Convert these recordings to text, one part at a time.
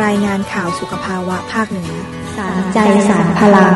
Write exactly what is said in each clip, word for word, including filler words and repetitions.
รายงานข่าวสุขภาวะภาคเหนือสารใจสารพลัง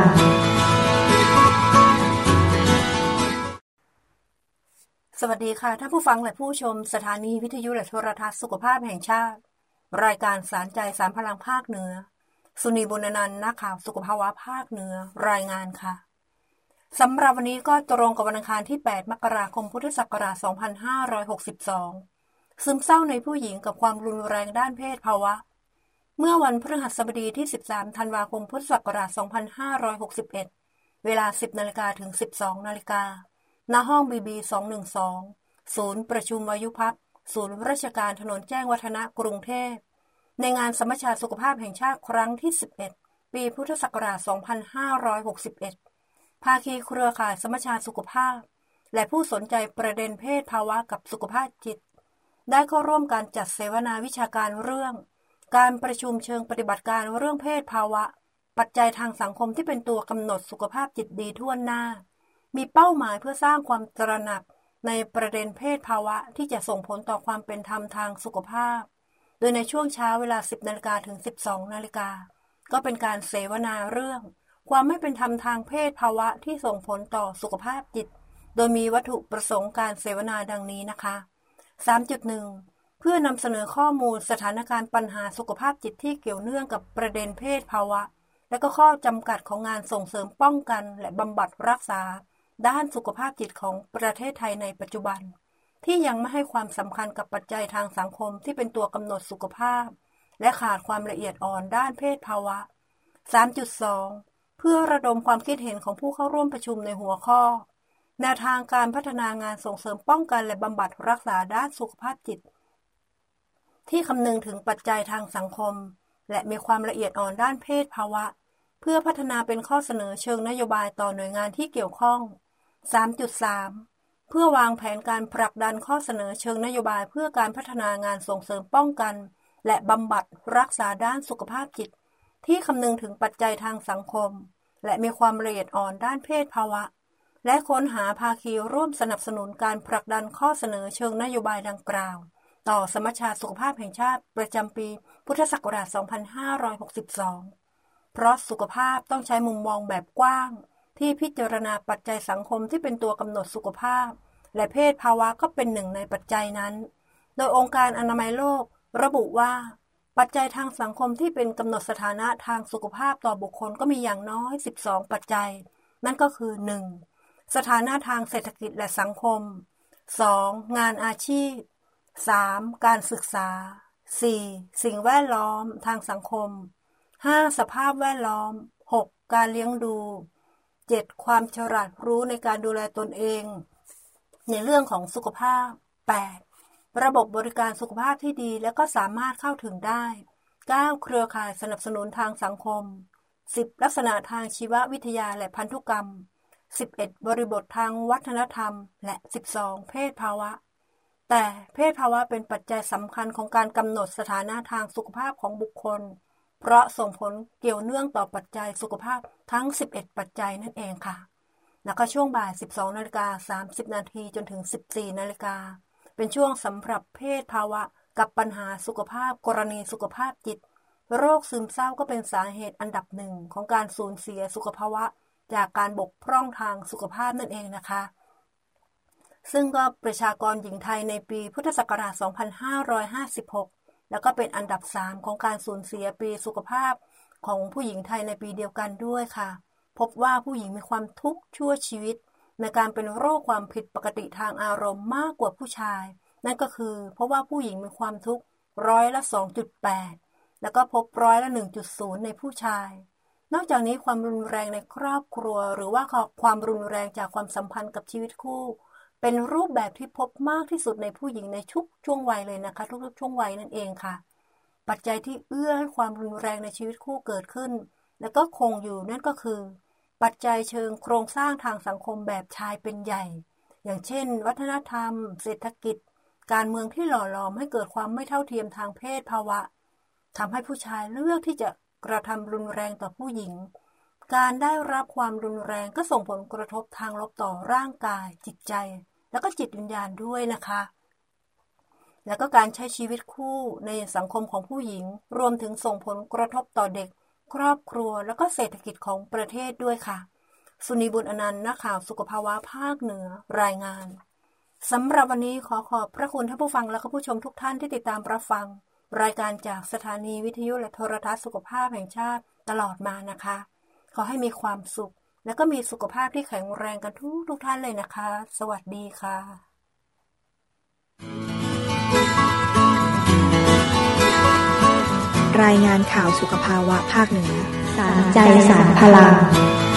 สวัสดีค่ะท่านผู้ฟังและผู้ชมสถานีวิทยุและโทรทัศน์สุขภาพแห่งชาติรายการสารใจสารพลังภาคเหนือสุนีบุญนันท์นักข่าวสุขภาวะภาคเหนือรายงานค่ะสำหรับวันนี้ก็ตรงกับวันอังคารที่แปดมกราคมพุทธศักราชสองพันห้าร้อยหกสิบสองซึมเศร้าในผู้หญิงกับความรุนแรงด้านเพศภาวะเมื่อวันพฤหัสบดีที่สิบสามธันวาคมพุทธศักราชสองพันห้าร้อยหกสิบเอ็ดเวลา สิบนาฬิกา ถึง สิบสองนาฬิกาณห้อง บี บี สองหนึ่งสอง ศูนย์ประชุมวายุพักศูนย์ราชการถนนแจ้งวัฒนะกรุงเทพในงานสมัชชาสุขภาพแห่งชาติครั้งที่สิบเอ็ดปีพุทธศักราชสองพันห้าร้อยหกสิบเอ็ดภาคีเครือข่ายสมัชชาสุขภาพและผู้สนใจประเด็นเพศภาวะกับสุขภาพจิตได้เข้าร่วมการจัดเสวนาวิชาการเรื่องการประชุมเชิงปฏิบัติการเรื่องเพศภาวะปัจจัยทางสังคมที่เป็นตัวกำหนดสุขภาพจิตดีทั่วหน้ามีเป้าหมายเพื่อสร้างความตระหนักในประเด็นเพศภาวะที่จะส่งผลต่อความเป็นธรรมทางสุขภาพโดยในช่วงเช้าเวลา สิบนาฬิกา ถึง สิบสองนาฬิกาก็เป็นการเสวนาเรื่องความไม่เป็นธรรมทางเพศภาวะที่ส่งผลต่อสุขภาพจิตโดยมีวัตถุประสงค์การเสวนาดังนี้นะคะ สามจุดหนึ่ง เพื่อนำเสนอข้อมูลสถานการณ์ปัญหาสุขภาพจิตที่เกี่ยวเนื่องกับประเด็นเพศภาวะและก็ข้อจำกัดของงานส่งเสริมป้องกันและบำบัดรักษาด้านสุขภาพจิตของประเทศไทยในปัจจุบันที่ยังไม่ให้ความสำคัญกับปัจจัยทางสังคมที่เป็นตัวกำหนดสุขภาพและขาดความละเอียดอ่อนด้านเพศภาวะ สามจุดสอง เพื่อระดมความคิดเห็นของผู้เข้าร่วมประชุมในหัวข้อแนวทางการพัฒนางานส่งเสริมป้องกันและบำบัดรักษาด้านสุขภาพจิตที่คำนึงถึงปัจจัยทางสังคมและมีความละเอียดอ่อนด้านเพศภาวะเพื่อพัฒนาเป็นข้อเสนอเชิงนโยบายต่อหน่วยงานที่เกี่ยวข้อง สามจุดสาม เพื่อวางแผนการผลักดันข้อเสนอเชิงนโยบายเพื่อการพัฒนางานส่งเสริมป้องกันและบำบัดรักษาด้านสุขภาพจิตที่คำนึงถึงปัจจัยทางสังคมและมีความละเอียดอ่อนด้านเพศภาวะและค้นหาภาคีร่วมสนับสนุนการผลักดันข้อเสนอเชิงนโยบายดังกล่าวต่อสมัชชาสุขภาพแห่งชาติประจำปีพุทธศักราชสองพันห้าร้อยหกสิบสองเพราะสุขภาพต้องใช้มุมมองแบบกว้างที่พิจารณาปัจจัยสังคมที่เป็นตัวกำหนดสุขภาพและเพศภาวะก็เป็นหนึ่งในปัจจัยนั้นโดยองค์การอนามัยโลกระบุว่าปัจจัยทางสังคมที่เป็นกำหนดสถานะทางสุขภาพต่อบุคคลก็มีอย่างน้อยสิบสองปัจจัยนั่นก็คือ หนึ่ง สถานะทางเศรษฐกิจและสังคม สอง งานอาชีพ สาม การศึกษา สี่ สิ่งแวดล้อมทางสังคม ห้า สภาพแวดล้อม หก การเลี้ยงดูเจ็ด ความฉลาดรู้ในการดูแลตนเองในเรื่องของสุขภาพ แปด ระบบบริการสุขภาพที่ดีและก็สามารถเข้าถึงได้ เก้า เครือข่ายสนับสนุนทางสังคม สิบ ลักษณะทางชีววิทยาและพันธุกรรม สิบเอ็ด บริบททางวัฒนธรรมและ สิบสอง เพศภาวะแต่เพศภาวะเป็นปัจจัยสำคัญของการกำหนดสถานะทางสุขภาพของบุคคลเพราะส่งผลเกี่ยวเนื่องต่อปัจจัยสุขภาพทั้งสิบเอ็ดปัจจัยนั่นเองค่ะแล้วก็ช่วงบ่าย สิบสองนาฬิกาสามสิบนาทีจนถึง สิบสี่นาฬิกาเป็นช่วงสำหรับเพศภาวะกับปัญหาสุขภาพกรณีสุขภาพจิตโรคซึมเศร้าก็เป็นสาเหตุอันดับหนึ่งของการสูญเสียสุขภาวะจากการบกพร่องทางสุขภาพนั่นเองนะคะซึ่งก็ประชากรหญิงไทยในปีพุทธศักราช สองพันห้าร้อยห้าสิบหก แล้วก็เป็นอันดับสามของการสูญเสียปีสุขภาพของผู้หญิงไทยในปีเดียวกันด้วยค่ะพบว่าผู้หญิงมีความทุกข์ชั่วชีวิตในการเป็นโรคความผิดปกติทางอารมณ์มากกว่าผู้ชายนั่นก็คือเพราะว่าผู้หญิงมีความทุกข์ร้อยละ สองจุดแปด แล้วก็พบร้อยละ หนึ่งจุดศูนย์ ในผู้ชายนอกจากนี้ความรุนแรงในครอบครัวหรือว่าความรุนแรงจากความสัมพันธ์กับชีวิตคู่เป็นรูปแบบที่พบมากที่สุดในผู้หญิงในทุกช่วงวัยเลยนะคะทุกๆช่วงวัยนั่นเองค่ะปัจจัยที่เอื้อให้ความรุนแรงในชีวิตคู่เกิดขึ้นและก็คงอยู่นั่นก็คือปัจจัยเชิงโครงสร้างทางสังคมแบบชายเป็นใหญ่อย่างเช่นวัฒนธรรมเศรษฐกิจการเมืองที่หล่อหลอมให้เกิดความไม่เท่าเทียมทางเพศภาวะทำให้ผู้ชายเลือกที่จะกระทำรุนแรงต่อผู้หญิงการได้รับความรุนแรงก็ส่งผลกระทบทางลบต่อร่างกายจิตใจแล้วก็จิตวิญญาณด้วยนะคะและก็การใช้ชีวิตคู่ในสังคมของผู้หญิงรวมถึงส่งผลกระทบต่อเด็กครอบครัวและก็เศรษฐกิจของประเทศด้วยค่ะสุนีบุญอนันต์นักข่าวสุขภาวะภาคเหนือรายงานสำหรับวันนี้ขอขอบพระคุณท่านผู้ฟังและก็ผู้ชมทุกท่านที่ติดตามรับฟังรายการจากสถานีวิทยุและโทรทัศน์สุขภาพแห่งชาติตลอดมานะคะขอให้มีความสุขและก็มีสุขภาพที่แข็งแรงกันทุกทุกท่านเลยนะคะสวัสดีค่ะรายงานข่าวสุขภาวะภาคเหนือสารใจสารพลัง